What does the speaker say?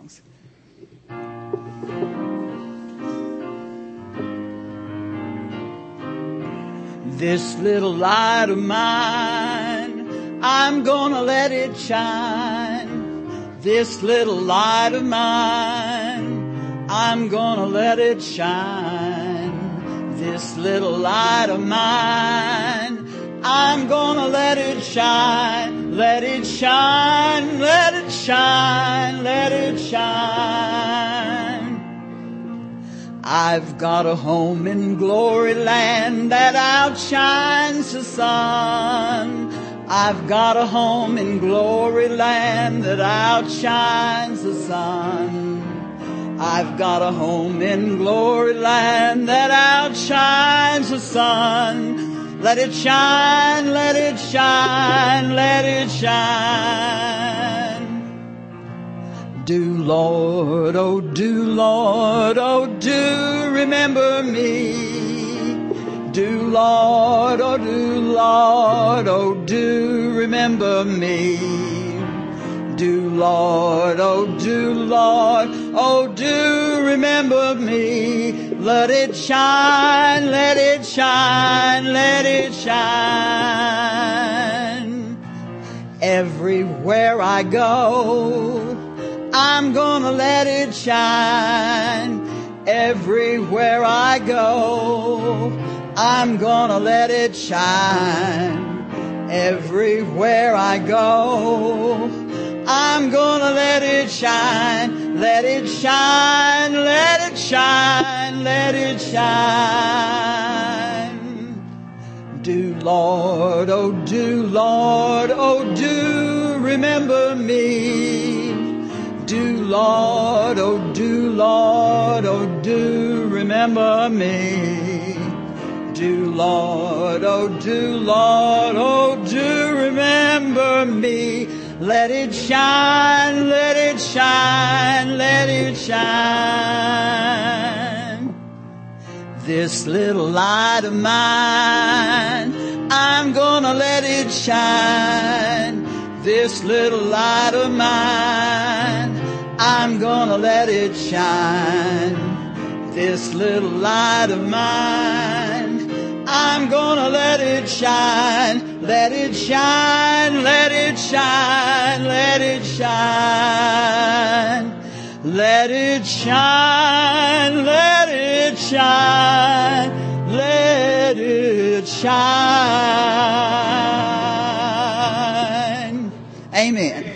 songs. This little light of mine, I'm gonna let it shine. This little light of mine, I'm gonna let it shine. This little light of mine, I'm gonna let it shine. Let it shine, let it shine, let it shine. I've got a home in glory land that outshines the sun. I've got a home in glory land that outshines the sun. I've got a home in glory land that outshines the sun. Let it shine, let it shine, let it shine. Do Lord, oh do Lord, oh do remember me. Do Lord, oh do Lord, oh do remember me. Do Lord, oh do Lord, oh do remember me. Let it shine, let it shine, let it shine. Everywhere I go, I'm gonna let it shine. Everywhere I go, I'm gonna let it shine. Everywhere I go, I'm gonna let it shine. Let it shine, let it shine, let it shine. Do Lord, oh do Lord, oh do remember me. Do Lord, oh do Lord, oh do remember me. Do Lord, oh do Lord, oh do remember me. Let it shine, let it shine, let it shine. This little light of mine, I'm gonna let it shine. This little light of mine, I'm gonna let it shine. This little light of mine, I'm gonna let it shine. Let it shine, let it shine, let it shine. Let it shine, let it shine, let it shine. Amen.